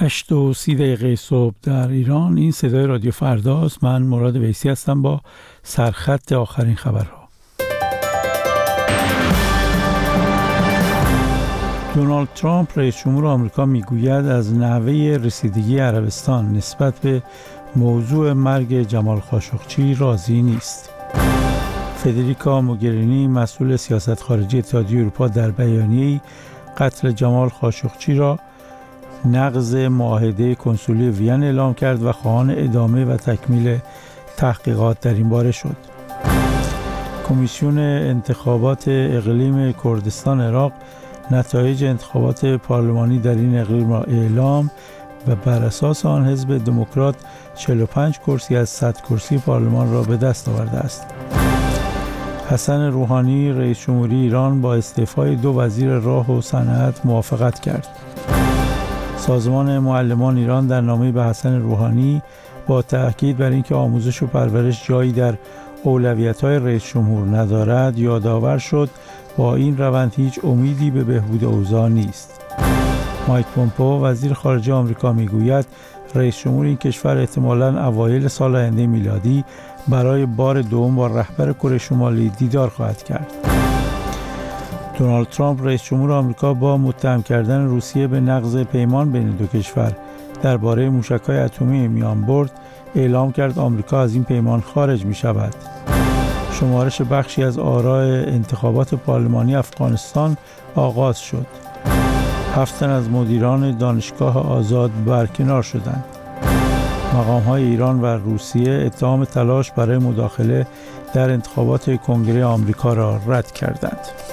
8:30 صبح در ایران. این صدای رادیو فرداست. من مراد ویسی هستم با سرخط آخرین خبرها. دونالد ترامپ رئیس جمهور آمریکا میگوید از نحوه رسیدگی عربستان نسبت به موضوع مرگ جمال خاشقچی راضی نیست. فدریکا موگرینی مسئول سیاست خارجی اتحادیه اروپا در بیانیه‌ای قتل جمال خاشقچی را نقض معاهده کنسولی وین اعلام کرد و خواهان ادامه و تکمیل تحقیقات در این باره شد. کمیسیون انتخابات اقلیم کردستان عراق نتایج انتخابات پارلمانی در این اقلیم را اعلام و بر اساس آن حزب دموکرات 45 کرسی از 100 کرسی پارلمان را به دست آورده است. حسن روحانی رئیس جمهوری ایران با استعفای 2 وزیر راه و صنعت موافقت کرد. سازمان معلمان ایران در نامه‌ای به حسن روحانی با تأکید بر اینکه آموزش و پرورش جایی در اولویت‌های رئیس جمهور ندارد یادآور شد با این روند هیچ امیدی به بهبود اوضاع نیست. مایک پومپئو وزیر خارجه آمریکا میگوید رئیس جمهور این کشور احتمالاً اوایل سال آینده میلادی برای بار دوم با رهبر کره شمالی دیدار خواهد کرد. دونالد ترامپ رئیس جمهور آمریکا با متهم کردن روسیه به نقض پیمان بین دو کشور درباره موشک‌های اتمی میانبرد اعلام کرد آمریکا از این پیمان خارج می‌شود. شمارش بخشی از آراء انتخابات پارلمانی افغانستان آغاز شد. 7 تن از مدیران دانشگاه آزاد برکنار شدند. مقام‌های ایران و روسیه اتهام تلاش برای مداخله در انتخابات کنگره آمریکا را رد کردند.